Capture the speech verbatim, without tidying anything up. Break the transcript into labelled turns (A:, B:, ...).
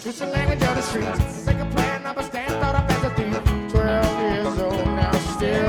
A: It's the language of the streets. Second plan, number stand, thought up as a thief. Twelve years old, now still